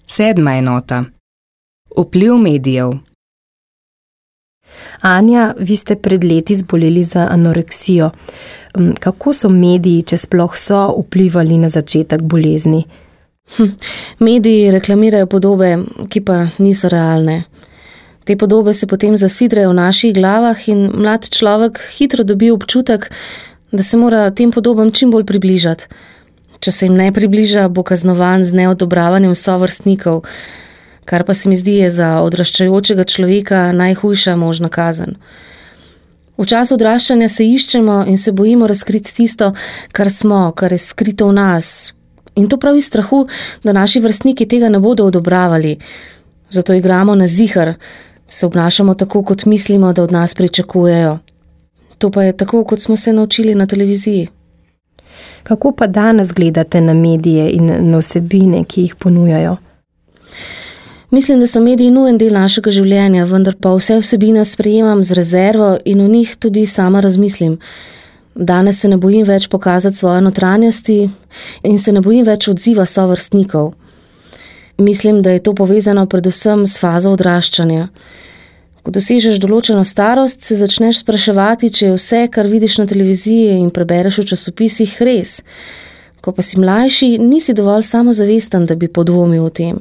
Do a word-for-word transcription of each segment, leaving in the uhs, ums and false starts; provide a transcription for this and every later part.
Sedma enota. Vpliv medijev. Anja, vi ste pred leti zboleli za anoreksijo. Kako so mediji, če sploh so, vplivali na začetek bolezni? Hm, mediji reklamirajo podobe, ki pa niso realne. Te podobe se potem zasidrajo v naših glavah in mlad človek hitro dobi občutek, da se mora tem podobam čim bolj približati. Če se jim ne približa, bo kaznovan z neodobravanjem sovrstnikov, kar pa se mi zdi je za odraščajočega človeka najhujša možna kazen. V času odraščanja se iščemo in se bojimo razkriti tisto, kar smo, kar je skrito v nas. In to prav iz strahu, da naši vrstniki tega ne bodo odobravali. Zato igramo na zihar, se obnašamo tako, kot mislimo, da od nas pričakujejo. To pa je tako, kot smo se naučili na televiziji. Kako pa danes gledate na medije in na vsebine, ki jih ponujajo? Mislim, da so mediji nujen del našega življenja, vendar pa vse vsebine sprejemam z rezervo in o njih tudi sama razmislim. Danes se ne bojim več pokazati svoje notranjosti in se ne bojim več odziva sovrstnikov. Mislim, da je to povezano predvsem s fazo odraščanja. Ko dosežeš določeno starost, se začneš spraševati, če je vse, kar vidiš na televiziji in prebereš v časopisih, res. Ko pa si mlajši, nisi dovolj samozavesten, da bi podvomil o tem.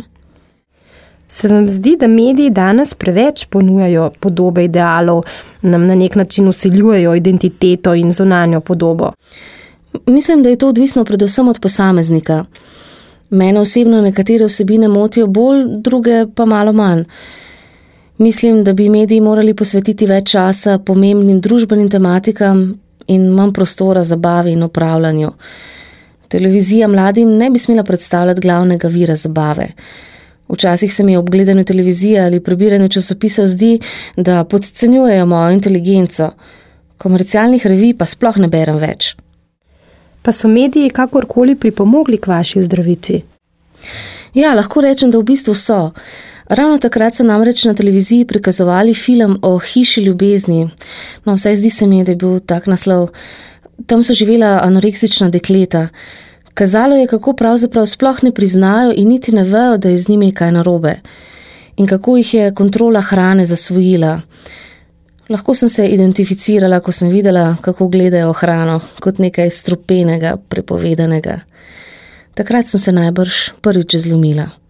Se vam zdi, da mediji danes preveč ponujajo podobe idealov, nam na nek način vsiljujejo identiteto in zunanjo podobo? Mislim, da je to odvisno predvsem od posameznika. Mene osebno nekatere vsebine motijo bolj, druge pa malo manj. Mislim, da bi mediji morali posvetiti več časa pomembnim družbenim tematikam in manj prostora zabavi in upravljanju. Televizija mladim ne bi smela predstavljati glavnega vira zabave. Včasih se mi ob gledanju televizije ali prebiranju časopisov zdi, da podcenjujejo mojo inteligenco. Komercialnih revij pa sploh ne berem več. Pa so mediji kakorkoli pripomogli k vaši ozdravitvi? Ja, lahko rečem, da v bistvu so. Ravno takrat so namreč na televiziji prikazovali film o hiši ljubezni. No, vsaj zdi se mi, da je bil tak naslov. Tam so živela anoreksična dekleta. Kazalo je, kako pravzaprav sploh ne priznajo in niti ne vejo, da je z njimi kaj narobe. In kako jih je kontrola hrane zasvojila. Lahko sem se identificirala, ko sem videla, kako gledajo hrano, kot nekaj strupenega, prepovedanega. Takrat sem se najbrž prvič zlomila.